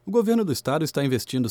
O governo do estado está investindo R$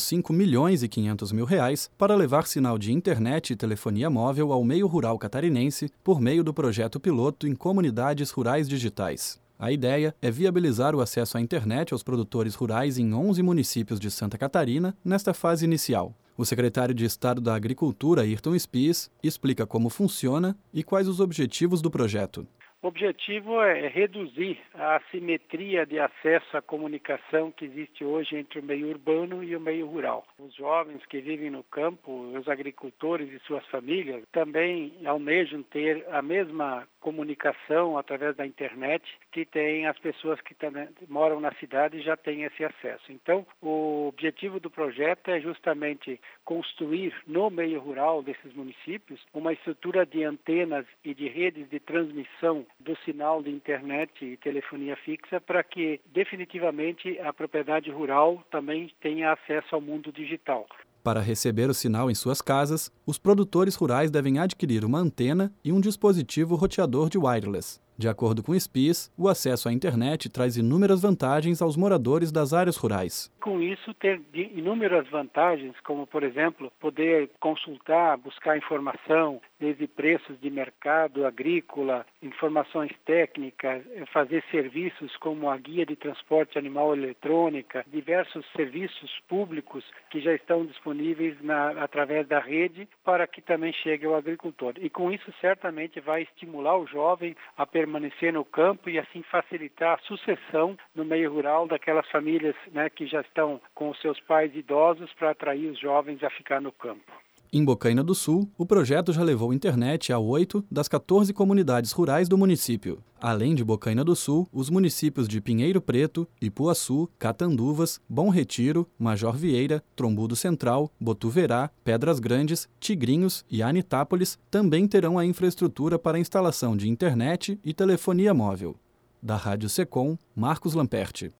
5.500.000 para levar sinal de internet e telefonia móvel ao meio rural catarinense por meio do projeto piloto em comunidades rurais digitais. A ideia é viabilizar o acesso à internet aos produtores rurais em 11 municípios de Santa Catarina nesta fase inicial. O secretário de Estado da Agricultura, Ayrton Spies, explica como funciona e quais os objetivos do projeto. O objetivo é reduzir a assimetria de acesso à comunicação que existe hoje entre o meio urbano e o meio rural. Os jovens que vivem no campo, os agricultores e suas famílias, também almejam ter a mesma comunicação através da internet que tem as pessoas que moram na cidade e já têm esse acesso. Então, o objetivo do projeto é justamente construir no meio rural desses municípios uma estrutura de antenas e de redes de transmissão do sinal de internet e telefonia fixa para que definitivamente a propriedade rural também tenha acesso ao mundo digital. Para receber o sinal em suas casas, os produtores rurais devem adquirir uma antena e um dispositivo roteador de wireless. De acordo com Spies, o acesso à internet traz inúmeras vantagens aos moradores das áreas rurais. Com isso, ter inúmeras vantagens, como, por exemplo, poder consultar, buscar informação, desde preços de mercado agrícola, informações técnicas, fazer serviços como a guia de transporte animal eletrônica, diversos serviços públicos que já estão disponíveis através da rede para que também chegue ao agricultor. E com isso, certamente, vai estimular o jovem a permanecer no campo e assim facilitar a sucessão no meio rural daquelas famílias, que já estão com os seus pais idosos para atrair os jovens a ficar no campo. Em Bocaina do Sul, o projeto já levou internet a 8 das 14 comunidades rurais do município. Além de Bocaina do Sul, os municípios de Pinheiro Preto, Ipuaçu, Catanduvas, Bom Retiro, Major Vieira, Trombudo Central, Botuverá, Pedras Grandes, Tigrinhos e Anitápolis também terão a infraestrutura para a instalação de internet e telefonia móvel. Da Rádio Secom, Marcos Lamperti.